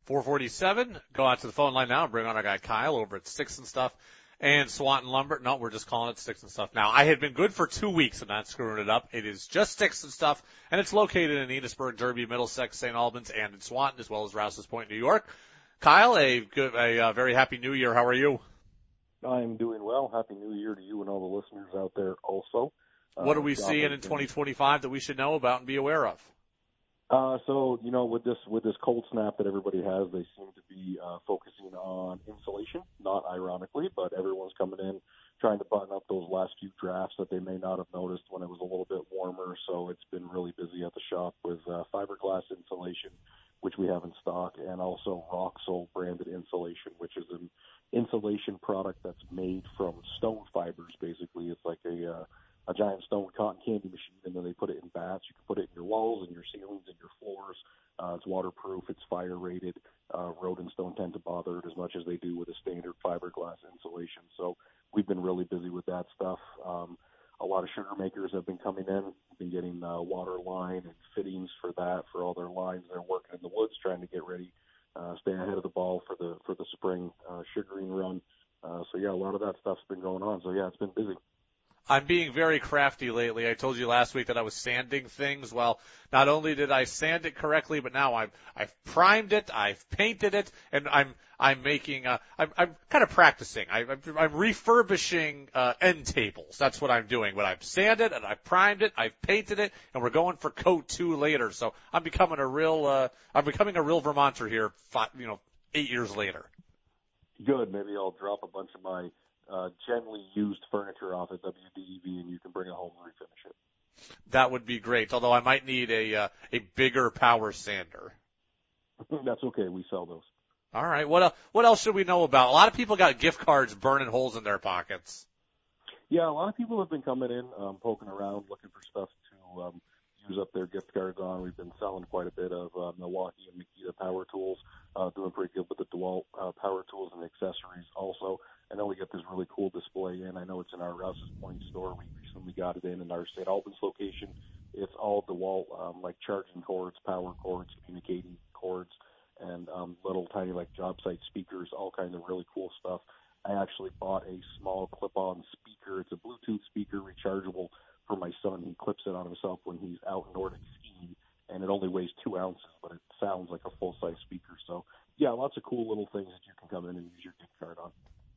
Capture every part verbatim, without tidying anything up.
four forty-seven. Go out to the phone line now and bring on our guy Kyle over at Sticks and Stuff and Swanton Lumber. No, we're just calling it Sticks and Stuff now. I had been good for two weeks and not screwing it up. It is just Sticks and Stuff, and it's located in Enosburg, Derby, Middlesex, Saint Albans, and in Swanton, as well as Rouse's Point, New York. Kyle, a good, a, a very happy New Year. How are you? I'm doing well. Happy New Year to you and all the listeners out there also. What uh, are we seeing in twenty twenty-five that we should know about and be aware of? Uh, so, you know, with this with this cold snap that everybody has, they seem to be uh, focusing on insulation, not ironically, but everyone's coming in trying to button up those last few drafts that they may not have noticed when it was a little bit warmer. So it's been really busy at the shop with uh, fiberglass insulation, which we have in stock, and also Roxol branded insulation, which is an insulation product that's made from stone fibers, basically. It's like a uh, a giant stone cotton candy machine, and then they put it in baths. You can put it in your walls and your ceilings and your floors. Uh, it's waterproof. It's fire rated. Uh, rodents don't tend to bother it as much as they do with a standard fiberglass insulation. So we've been really busy with that stuff. Um, a lot of sugar makers have been coming in. We've been getting uh, water line and fittings for that, for all their lines. They're working in the woods trying to get ready, uh, stay ahead of the ball for the for the spring uh, sugaring run. Uh, so, yeah, a lot of that stuff's been going on. So, yeah, it's been busy. I'm being very crafty lately. I told you last week that I was sanding things. Well, not only did I sand it correctly, but now I've I've primed it, I've painted it, and I'm I'm making uh I'm I'm kind of practicing. I, I'm I'm refurbishing uh, end tables. That's what I'm doing. But I've sanded and I've primed it, I've painted it, and we're going for coat two later. So I'm becoming a real uh I'm becoming a real Vermonter here. Five, you know, eight years later. Good. Maybe I'll drop a bunch of my Uh, gently used furniture off at W D E V, and you can bring it home and refinish it. That would be great. Although I might need a uh, a bigger power sander. That's okay. We sell those. All right. What else, what else should we know about? A lot of people got gift cards burning holes in their pockets. Yeah, a lot of people have been coming in, um, poking around, looking for stuff to um, use up their gift cards on. We've been selling quite a bit of uh, Milwaukee and Makita power tools, uh, doing pretty good with the DeWalt uh, power tools and accessories also. I know we got this really cool display in. I know it's in our Rouse's Point store. We recently got it in in our Saint Albans location. It's all DeWalt, um, like charging cords, power cords, communicating cords, and um, little tiny like job site speakers, all kinds of really cool stuff. I actually bought a small clip-on speaker. It's a Bluetooth speaker, rechargeable, for my son. He clips it on himself when he's out Nordic skiing, and it only weighs two ounces, but it sounds like a full-size speaker. So, yeah, lots of cool little things that you can come in and use your gift card on.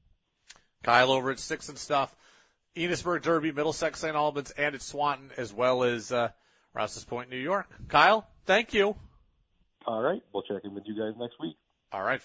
Kyle over at Sticks and Stuff, Enosburg, Derby, Middlesex, Saint Albans, and at Swanton, as well as uh, Rouse's Point, New York. Kyle, thank you. All right. We'll check in with you guys next week. All right.